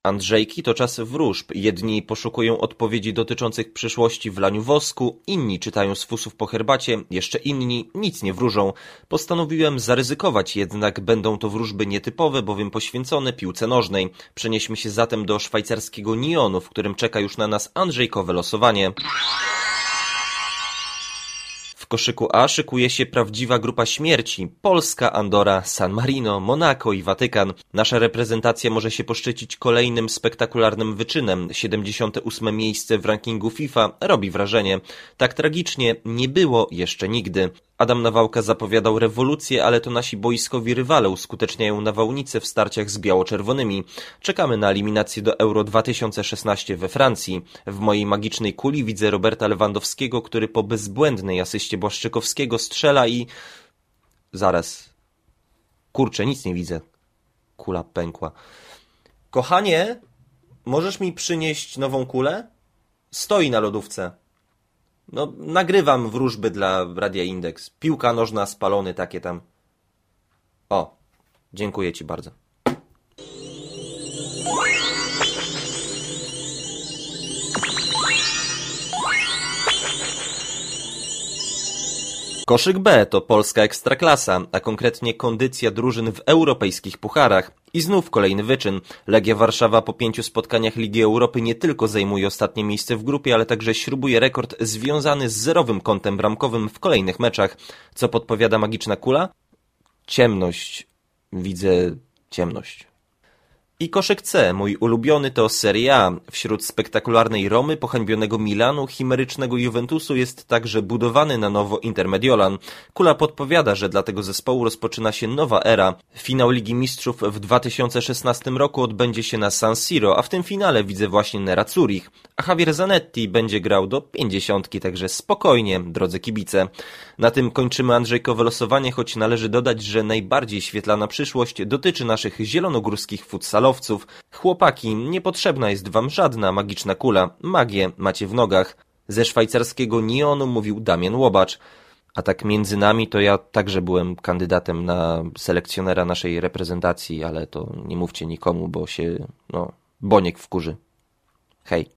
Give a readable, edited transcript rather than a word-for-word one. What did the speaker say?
Andrzejki to czas wróżb. Jedni poszukują odpowiedzi dotyczących przyszłości w laniu wosku, inni czytają z fusów po herbacie, jeszcze inni nic nie wróżą. Postanowiłem zaryzykować, jednak będą to wróżby nietypowe, bowiem poświęcone piłce nożnej. Przenieśmy się zatem do szwajcarskiego Nyonu, w którym czeka już na nas Andrzejkowe losowanie. W koszyku A szykuje się prawdziwa grupa śmierci. Polska, Andora, San Marino, Monako i Watykan. Nasza reprezentacja może się poszczycić kolejnym spektakularnym wyczynem. 78. miejsce w rankingu FIFA robi wrażenie. Tak tragicznie nie było jeszcze nigdy. Adam Nawałka zapowiadał rewolucję, ale to nasi boiskowi rywale uskuteczniają nawałnicę w starciach z biało-czerwonymi. Czekamy na eliminację do Euro 2016 we Francji. W mojej magicznej kuli widzę Roberta Lewandowskiego, który po bezbłędnej asyście Błaszczykowskiego strzela i... Zaraz. Kurczę, nic nie widzę. Kula pękła. Kochanie, możesz mi przynieść nową kulę? Stoi na lodówce. No, nagrywam wróżby dla Radia Indeks. Piłka nożna, spalony, takie tam. O, dziękuję ci bardzo. Koszyk B to polska ekstraklasa, a konkretnie kondycja drużyn w europejskich pucharach. I znów kolejny wyczyn. Legia Warszawa po 5 spotkaniach Ligi Europy nie tylko zajmuje ostatnie miejsce w grupie, ale także śrubuje rekord związany z zerowym kątem bramkowym w kolejnych meczach. Co podpowiada magiczna kula? Ciemność. Widzę ciemność. I koszyk C, mój ulubiony, to Serie A. Wśród spektakularnej Romy, pohańbionego Milanu, chimerycznego Juventusu jest także budowany na nowo Inter Mediolan. Kula podpowiada, że dla tego zespołu rozpoczyna się nowa era. Finał Ligi Mistrzów w 2016 roku odbędzie się na San Siro, a w tym finale widzę właśnie Nerazzurich. A Javier Zanetti będzie grał do 50, także spokojnie, drodzy kibice. Na tym kończymy Andrzejkowe losowanie, choć należy dodać, że najbardziej świetlana przyszłość dotyczy naszych zielonogórskich futsalowców. Chłopaki, niepotrzebna jest wam żadna magiczna kula. Magię macie w nogach. Ze szwajcarskiego Nyonu mówił Damian Łobacz. A tak między nami to ja także byłem kandydatem na selekcjonera naszej reprezentacji, ale to nie mówcie nikomu, bo się, Boniek wkurzy. Hej.